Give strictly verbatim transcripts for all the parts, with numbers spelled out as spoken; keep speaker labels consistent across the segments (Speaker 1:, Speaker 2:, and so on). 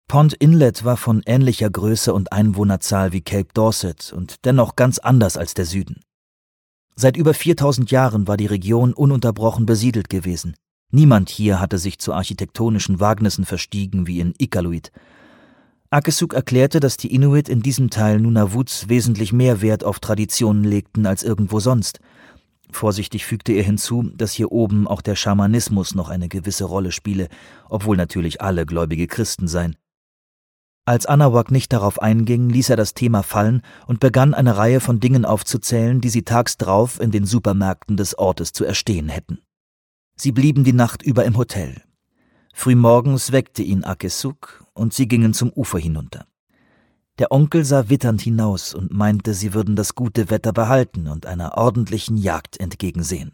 Speaker 1: Pont Inlet war von ähnlicher Größe und Einwohnerzahl wie Cape Dorset und dennoch ganz anders als der Süden. Seit über viertausend Jahren war die Region ununterbrochen besiedelt gewesen. Niemand hier hatte sich zu architektonischen Wagnissen verstiegen wie in Iqaluit. Akesuk erklärte, dass die Inuit in diesem Teil Nunavut's wesentlich mehr Wert auf Traditionen legten als irgendwo sonst. Vorsichtig fügte er hinzu, dass hier oben auch der Schamanismus noch eine gewisse Rolle spiele, obwohl natürlich alle gläubige Christen seien. Als Arawak nicht darauf einging, ließ er das Thema fallen und begann eine Reihe von Dingen aufzuzählen, die sie tags drauf in den Supermärkten des Ortes zu erstehen hätten. Sie blieben die Nacht über im Hotel. Frühmorgens weckte ihn Akesuk und sie gingen zum Ufer hinunter. Der Onkel sah witternd hinaus und meinte, sie würden das gute Wetter behalten und einer ordentlichen Jagd entgegensehen.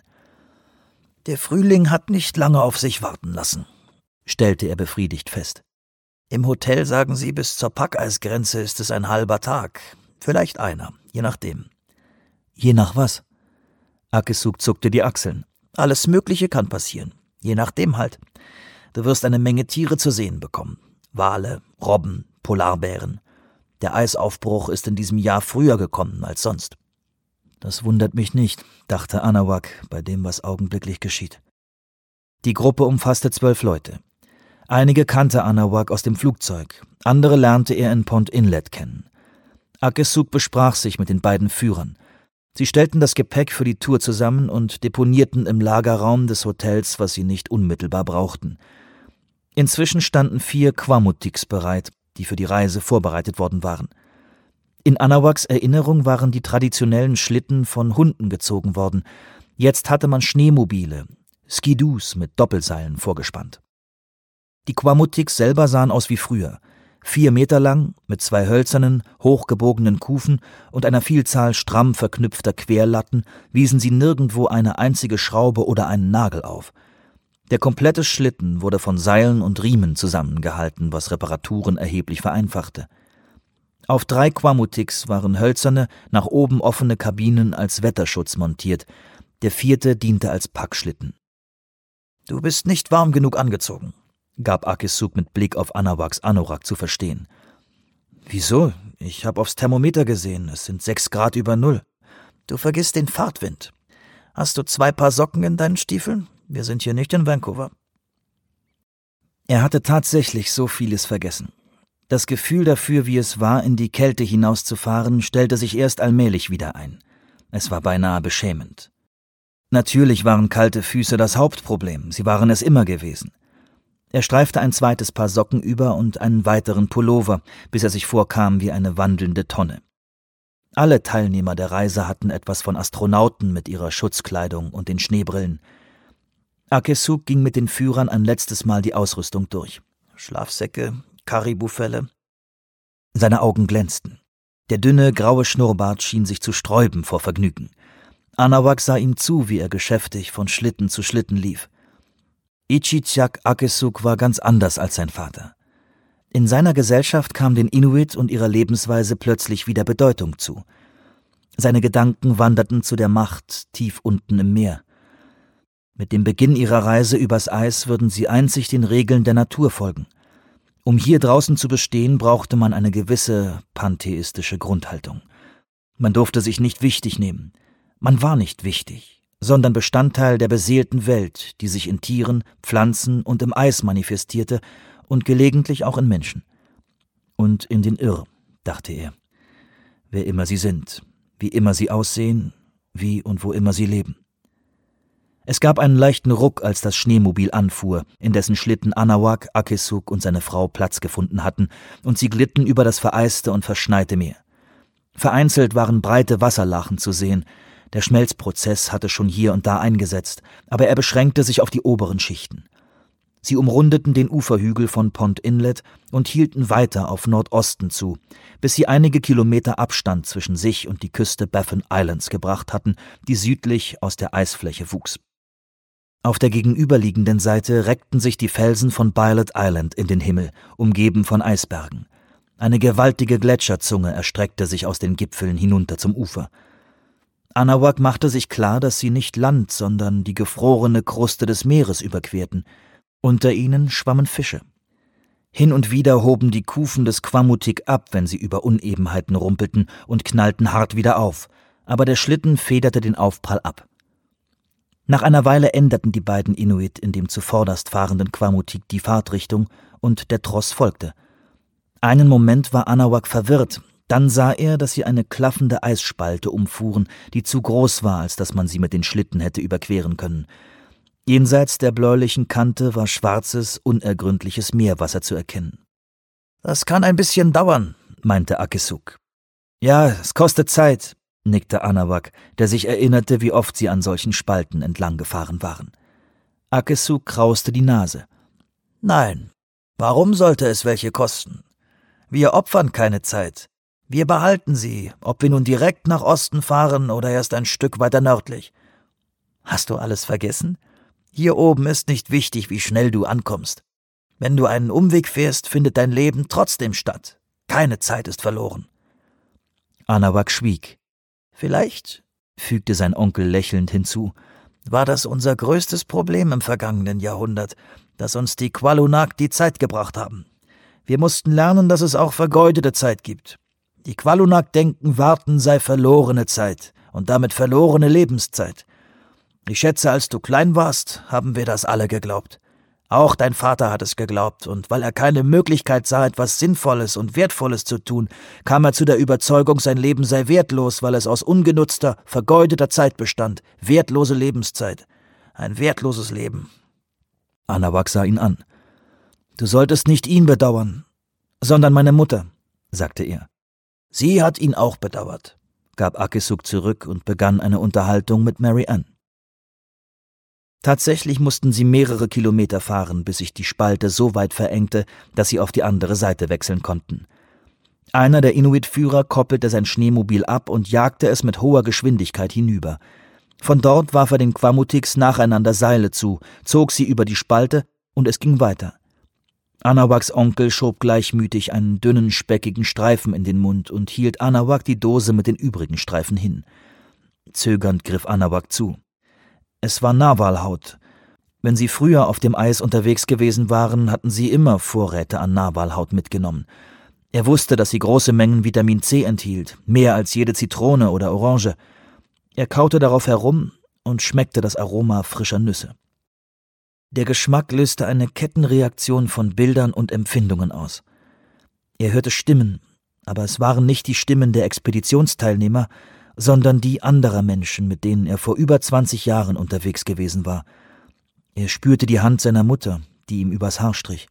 Speaker 1: »Der Frühling hat nicht lange auf sich warten lassen«, stellte er befriedigt fest. »Im Hotel sagen sie, bis zur Packeisgrenze ist es ein halber Tag, vielleicht einer, je nachdem.« »Je nach was?« Akesuk zuckte die Achseln. »Alles Mögliche kann passieren, je nachdem halt. Du wirst eine Menge Tiere zu sehen bekommen. Wale, Robben, Polarbären. Der Eisaufbruch ist in diesem Jahr früher gekommen als sonst.« »Das wundert mich nicht«, dachte Arawak bei dem, was augenblicklich geschieht. Die Gruppe umfasste zwölf Leute. Einige kannte Arawak aus dem Flugzeug, andere lernte er in Pont Inlet kennen. Akesuk besprach sich mit den beiden Führern. Sie stellten das Gepäck für die Tour zusammen und deponierten im Lagerraum des Hotels, was sie nicht unmittelbar brauchten. Inzwischen standen vier Kwamutiks bereit, die für die Reise vorbereitet worden waren. In Anawaks Erinnerung waren die traditionellen Schlitten von Hunden gezogen worden. Jetzt hatte man Schneemobile, Skidoos mit Doppelseilen vorgespannt. Die Kwamutiks selber sahen aus wie früher. Vier Meter lang, mit zwei hölzernen, hochgebogenen Kufen und einer Vielzahl stramm verknüpfter Querlatten wiesen sie nirgendwo eine einzige Schraube oder einen Nagel auf. Der komplette Schlitten wurde von Seilen und Riemen zusammengehalten, was Reparaturen erheblich vereinfachte. Auf drei Kwamutiks waren hölzerne, nach oben offene Kabinen als Wetterschutz montiert. Der vierte diente als Packschlitten. »Du bist nicht warm genug angezogen«, gab Akesuk mit Blick auf Anawaks Anorak zu verstehen. »Wieso? Ich habe aufs Thermometer gesehen, es sind sechs Grad über Null.« »Du vergisst den Fahrtwind. Hast du zwei Paar Socken in deinen Stiefeln? Wir sind hier nicht in Vancouver.« Er hatte tatsächlich so vieles vergessen. Das Gefühl dafür, wie es war, in die Kälte hinauszufahren, stellte sich erst allmählich wieder ein. Es war beinahe beschämend. Natürlich waren kalte Füße das Hauptproblem, sie waren es immer gewesen. Er streifte ein zweites Paar Socken über und einen weiteren Pullover, bis er sich vorkam wie eine wandelnde Tonne. Alle Teilnehmer der Reise hatten etwas von Astronauten mit ihrer Schutzkleidung und den Schneebrillen. Akesuk ging mit den Führern ein letztes Mal die Ausrüstung durch. Schlafsäcke, Karibufelle. Seine Augen glänzten. Der dünne, graue Schnurrbart schien sich zu sträuben vor Vergnügen. Anawak sah ihm zu, wie er geschäftig von Schlitten zu Schlitten lief. Ichitiak Akesuk war ganz anders als sein Vater. In seiner Gesellschaft kam den Inuit und ihrer Lebensweise plötzlich wieder Bedeutung zu. Seine Gedanken wanderten zu der Macht tief unten im Meer. Mit dem Beginn ihrer Reise übers Eis würden sie einzig den Regeln der Natur folgen. Um hier draußen zu bestehen, brauchte man eine gewisse pantheistische Grundhaltung. Man durfte sich nicht wichtig nehmen. Man war nicht wichtig, sondern Bestandteil der beseelten Welt, die sich in Tieren, Pflanzen und im Eis manifestierte und gelegentlich auch in Menschen. Und in den Irr, dachte er. Wer immer sie sind, wie immer sie aussehen, wie und wo immer sie leben. Es gab einen leichten Ruck, als das Schneemobil anfuhr, in dessen Schlitten Anawak, Akesuk und seine Frau Platz gefunden hatten, und sie glitten über das vereiste und verschneite Meer. Vereinzelt waren breite Wasserlachen zu sehen. Der Schmelzprozess hatte schon hier und da eingesetzt, aber er beschränkte sich auf die oberen Schichten. Sie umrundeten den Uferhügel von Pont Inlet und hielten weiter auf Nordosten zu, bis sie einige Kilometer Abstand zwischen sich und die Küste Baffin Islands gebracht hatten, die südlich aus der Eisfläche wuchs. Auf der gegenüberliegenden Seite reckten sich die Felsen von Bylot Island in den Himmel, umgeben von Eisbergen. Eine gewaltige Gletscherzunge erstreckte sich aus den Gipfeln hinunter zum Ufer. Anawak machte sich klar, dass sie nicht Land, sondern die gefrorene Kruste des Meeres überquerten. Unter ihnen schwammen Fische. Hin und wieder hoben die Kufen des Quamutik ab, wenn sie über Unebenheiten rumpelten, und knallten hart wieder auf, aber der Schlitten federte den Aufprall ab. Nach einer Weile änderten die beiden Inuit in dem zuvorderst fahrenden Quamutik die Fahrtrichtung, und der Tross folgte. Einen Moment war Arawak verwirrt, dann sah er, dass sie eine klaffende Eisspalte umfuhren, die zu groß war, als dass man sie mit den Schlitten hätte überqueren können. Jenseits der bläulichen Kante war schwarzes, unergründliches Meerwasser zu erkennen. »Das kann ein bisschen dauern«, meinte Akesuk. »Ja, es kostet Zeit«, nickte Arawak, der sich erinnerte, wie oft sie an solchen Spalten entlang gefahren waren. Akesuk krauste die Nase. »Nein, warum sollte es welche kosten? Wir opfern keine Zeit. Wir behalten sie, ob wir nun direkt nach Osten fahren oder erst ein Stück weiter nördlich. Hast du alles vergessen? Hier oben ist nicht wichtig, wie schnell du ankommst. Wenn du einen Umweg fährst, findet dein Leben trotzdem statt. Keine Zeit ist verloren.« Arawak schwieg. »Vielleicht«, fügte sein Onkel lächelnd hinzu, »war das unser größtes Problem im vergangenen Jahrhundert, dass uns die Qualunaq die Zeit gebracht haben. Wir mussten lernen, dass es auch vergeudete Zeit gibt. Die Qualunaq denken, Warten sei verlorene Zeit und damit verlorene Lebenszeit. Ich schätze, als du klein warst, haben wir das alle geglaubt. Auch dein Vater hat es geglaubt, und weil er keine Möglichkeit sah, etwas Sinnvolles und Wertvolles zu tun, kam er zu der Überzeugung, sein Leben sei wertlos, weil es aus ungenutzter, vergeudeter Zeit bestand. Wertlose Lebenszeit. Ein wertloses Leben.« Arawak sah ihn an. »Du solltest nicht ihn bedauern, sondern meine Mutter«, sagte er. »Sie hat ihn auch bedauert«, gab Akesuk zurück und begann eine Unterhaltung mit Mary Ann. Tatsächlich mussten sie mehrere Kilometer fahren, bis sich die Spalte so weit verengte, dass sie auf die andere Seite wechseln konnten. Einer der Inuit-Führer koppelte sein Schneemobil ab und jagte es mit hoher Geschwindigkeit hinüber. Von dort warf er den Quamutiks nacheinander Seile zu, zog sie über die Spalte, und es ging weiter. Anawaks Onkel schob gleichmütig einen dünnen, speckigen Streifen in den Mund und hielt Arawak die Dose mit den übrigen Streifen hin. Zögernd griff Arawak zu. Es war Narwalhaut. Wenn sie früher auf dem Eis unterwegs gewesen waren, hatten sie immer Vorräte an Narwalhaut mitgenommen. Er wusste, dass sie große Mengen Vitamin C enthielt, mehr als jede Zitrone oder Orange. Er kaute darauf herum und schmeckte das Aroma frischer Nüsse. Der Geschmack löste eine Kettenreaktion von Bildern und Empfindungen aus. Er hörte Stimmen, aber es waren nicht die Stimmen der Expeditionsteilnehmer, sondern die anderer Menschen, mit denen er vor über zwanzig Jahren unterwegs gewesen war. Er spürte die Hand seiner Mutter, die ihm übers Haar strich.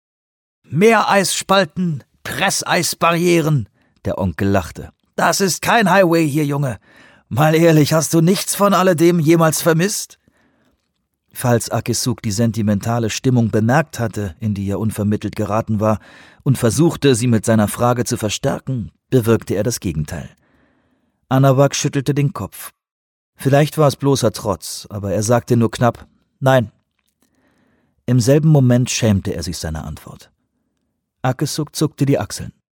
Speaker 1: »Meereisspalten, Presseisbarrieren«, der Onkel lachte. »Das ist kein Highway hier, Junge. Mal ehrlich, hast du nichts von alledem jemals vermisst?« Falls Akesuk die sentimentale Stimmung bemerkt hatte, in die er unvermittelt geraten war, und versuchte, sie mit seiner Frage zu verstärken, bewirkte er das Gegenteil. Arawak schüttelte den Kopf. Vielleicht war es bloßer Trotz, aber er sagte nur knapp, »Nein.« Im selben Moment schämte er sich seiner Antwort. Akesuk zuckte die Achseln.